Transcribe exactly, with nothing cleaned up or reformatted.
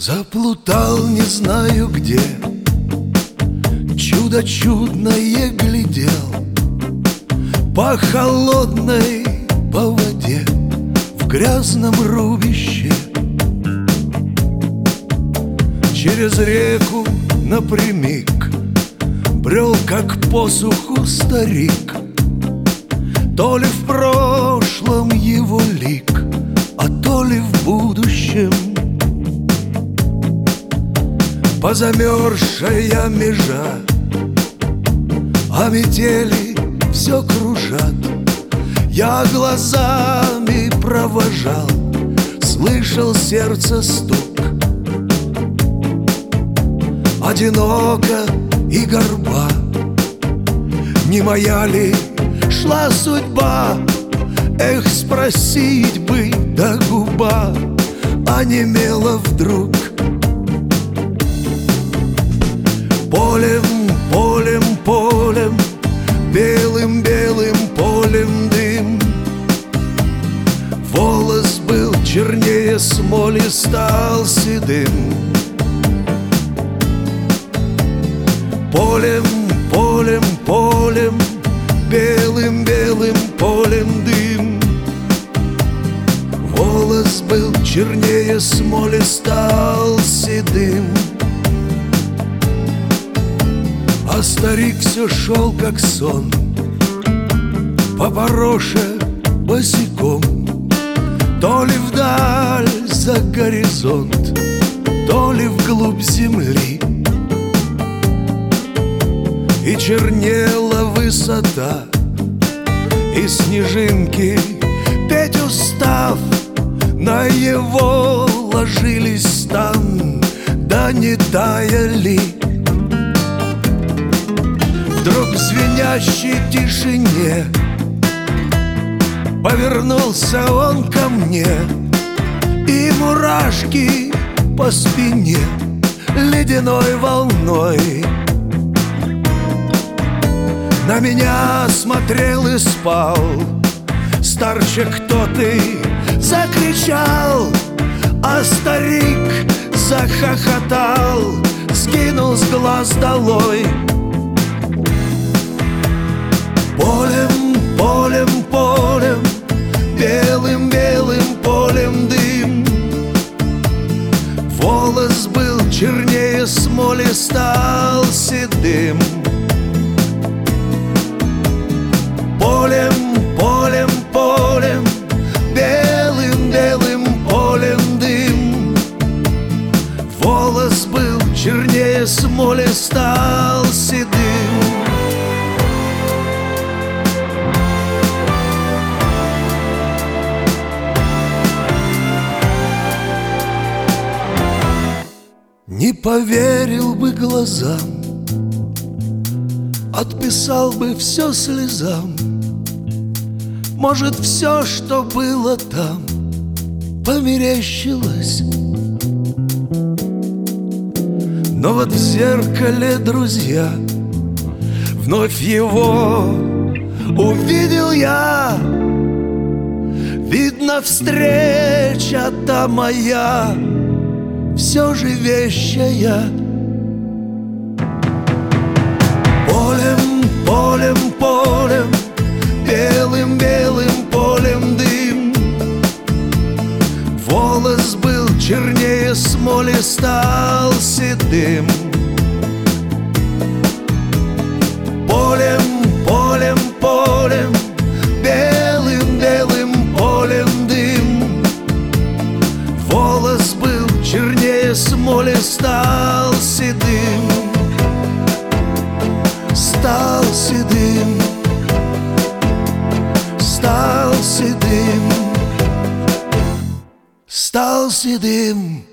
Заплутал не знаю где, чудо чудное глядел по холодной, по воде в грязном рубище. Через реку напрямик брел, как по суху старик. То ли в прошлом его лик, а то ли в будущем. Позамерзшая межа, а метели все кружат. Я глазами провожал, слышал сердце стук. Одиноко и горба, не моя ли шла судьба? Эх, спросить бы, да губа онемела вдруг. Полем, полем, полем, белым-белым полем дым. Волос был чернее смоли, стал седым. Полем, полем, полем, белым-белым полем дым. Волос был чернее смоли, стал седым. А старик все шел, как сон, по пороше босиком. То ли вдаль за горизонт, то ли вглубь земли. И чернела высота, и снежинки, петь устав, на его ложились стан, да не таяли. Вдруг в звенящей тишине повернулся он ко мне, и мурашки по спине ледяной волной. На меня смотрел и спал. Старче, кто ты? Закричал, а старик захохотал, скинул с глаз долой. Полем, полем, полем, белым-белым полем дым. Волос был чернее смоли, стал седым. Полем, полем, полем, белым-белым полем дым. Волос был чернее смоли, стал седым. Не поверил бы глазам, отписал бы все слезам. Может, все, что было там, померещилось. Но вот в зеркале, друзья, вновь его увидел я. Видно, встреча-то моя все же вещая. Полем, полем, полем, белым-белым полем дым. Волос был чернее смоли, стал седым. Полем, полем, полем, белым-белым полем дым. Волос был чернее смоли, стал седым. Стал седым. Стал седым, стал седым.